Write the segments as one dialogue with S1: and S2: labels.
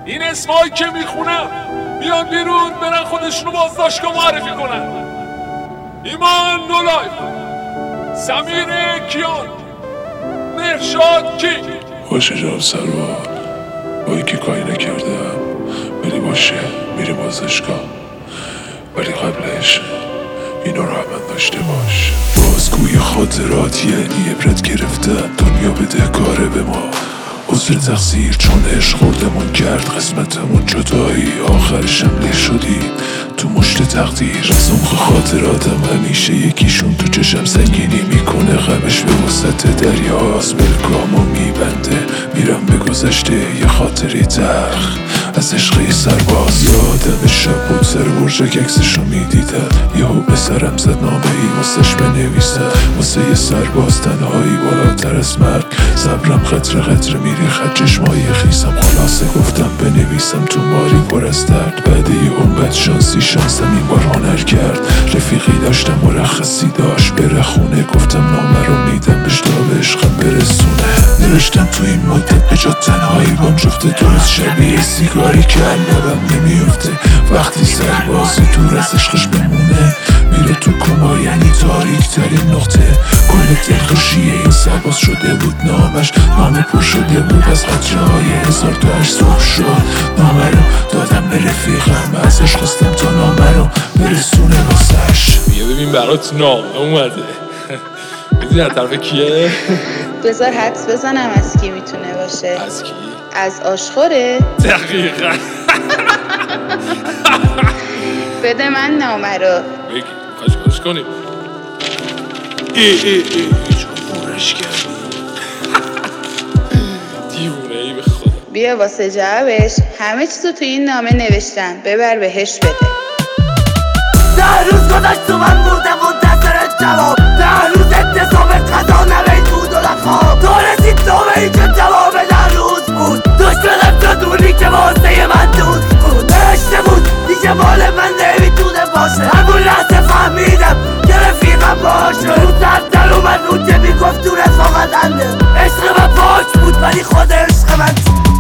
S1: این اسمایی که میخونم بیان بیرون برن خودشونو بازداشتگاه معرفی کنن. ایمان نولایف، سمیر کیان، مرشاد کی.
S2: باشه جان سروار، با اینکه کاری نکردم ولی باشه میریم بازداشتگاه، ولی قبلش اینا رو هم داشته باش. بازگوی خاطرات یعنی عبرت گرفتن، دنیا بدهکاره به ما عذر تقصیر، چون عشق خوردمون کرد قسمتمون جدایی، آخرش حمله شدیم تو مشت تقدیر. از عمق خاطراتم همیشه یکیشون تو چشم سنگینی میکنه، غمش به وسط دریاست ملکامو میبنده. میرم به گذشته یه خاطری تلخ از عشق سرباز، یادم شب بود سر برجک عکسشو میدیدم، یهو به سرم زد نامه ای واسش بنویسم، واسه یه سرباز تنهایی بالاتر از مرگ، صبرم قطره قطره میریخت چشمای خیسم، خلاصه گفتم بنویسم تو ماری پر از درد. بعد یه عمر شانسم این بار هنر کرد، رفیقی داشتم مرخصی داشت بره خونه، گفتم نامه رو میدم بهش تا به عشقم برسونه. نوشتم تو این مدت به جا تنهایی بام جفته درست شبیه سیگاری که لبم نمیفته، وقتی سربازی دور از عشقش بمونه میره تو کما، یعنی تاریک ترین نقطه. کل دلخوشی این سرباز شده بود نامش، نامه پر شده بود از خاطره های هزار تا عشق صبح شد. نامه رو دادم به رفیقم، ازش خواستم تا نامه رو برسونه واسش.
S1: بیا ببین برات نامه اومده. میدونی از طرف کیه؟
S3: بذار حدس بزنم از کی میتونه باشه.
S1: از کی؟
S3: از آشخوره؟
S1: دقیقا.
S3: بده من نامه رو.
S1: بگی کاش کنیم. چون پورش کردی. دیوونه ای به خدا.
S3: بیا واسه جوابش همه چیزو تو این نامه نوشتم، ببر بهش بده.
S4: 10 روز گذشت و من بودم منتظر جواب، 10 روز انتظام قضا نوید بود و لخواب، تا رسید نامه ای که جواب 10 روز بود. دشمنم جدونی که واسه من دوست بود، نوشته بود دیگه مال من نمیتونه باشه. همون لحظه فهمیدم که رفیقم باشه، رو در اومد اون که میگفت تو رفاقتنده. عشق من پاک بود ولی خود عشق من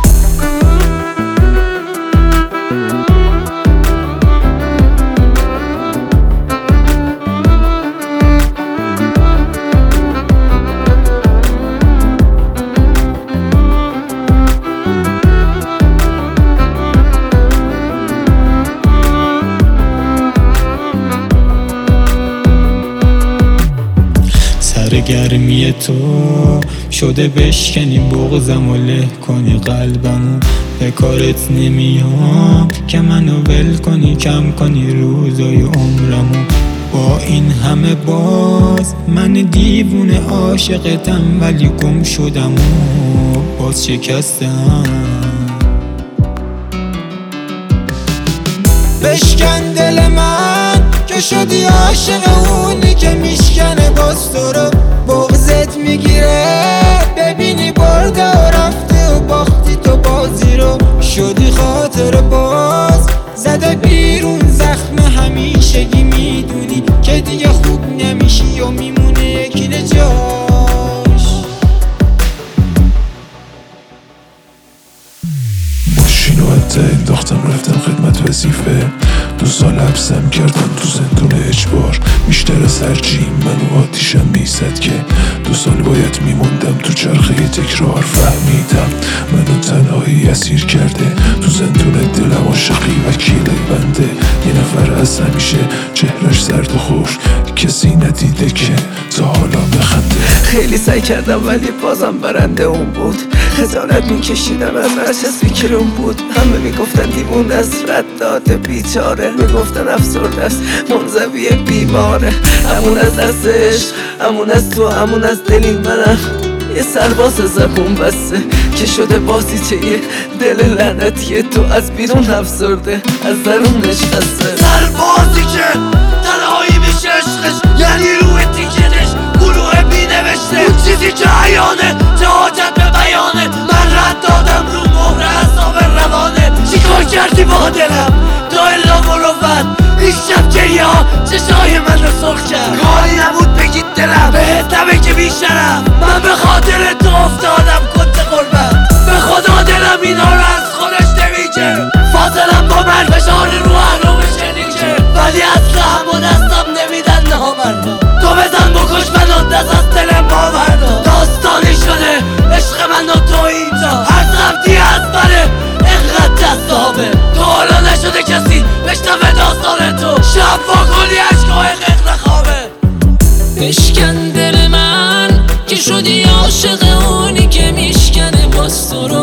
S5: گرمی تو شده بشکنی بغضم و له کنی قلبمو، به کارت نمیام که منو ول کنی، کم کنی روزای عمرمو. با این همه باز من دیوونه عاشقتم، ولی گم شدم و باز شکستم. بشکن دل من که شدی عاشق اونی که میشکنه باز تو رو، بغضت میگیره ببینی برده و رفته و باختی تو بازی رو. شدی خاطر باز زده بیرون زخم همیشگی، میدونی که دیگه خوب نمیشی و میمونه یکی جاش.
S2: ماشینو حتی انداختم رفتم خدمت وظیفه، 2 سال حبسم کردم تو زندون اجبار، بیشتر از هرچی منو آتیشم میزد که 2 سال باید میموندم تو چرخه تکرار. فهمیدم منو تنهایی اسیر کرده تو زندون دلم، عاشقی وکیل بنده. یه نفر از همیشه چهرش زرد و خوش، کسی ندیده که تا حالا بخنده.
S4: خیلی سعی کردم ولی بازم برنده اون بود، خجالت میکشیدم از هرچه فکر اون بود. همه میگفتن دیوونه از رد داده بیچاره، میگفتن افسرده است منزوی بیماره. همون از دستش، همون از تو، همون از دلی منم، یه سرباز زبون بسته که شده بازیچه یه دل لعنتیه. تو از بیرون افسرده از درونش خسته، سربازی که تنهایی میشه عشقش، یعنی روی تیکتش گروه بی نوشته. اون چیزی که عیانه چه حاجت به بیانه، من رد دادم رو مهر حساب روانه. چیکار کردی با دلم تا الا مروت، این شب که یا چشای من رو سرخ کرد. کاری نبود بگید دلم بهت نبه که بیشترم، من به خاطر تو افتادم کنت قربت. به خدا دلم اینا رو از خودش نمیگه،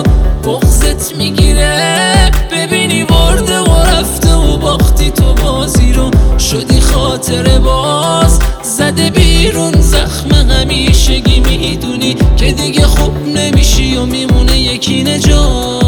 S6: رو بغضت میگیره. ببینی برده و رفته و باختی تو بازی رو، شدی خاطره باز زده بیرون زخم همیشگی. میدونی که دیگه خوب نمیشی و میمونه یکی نجات.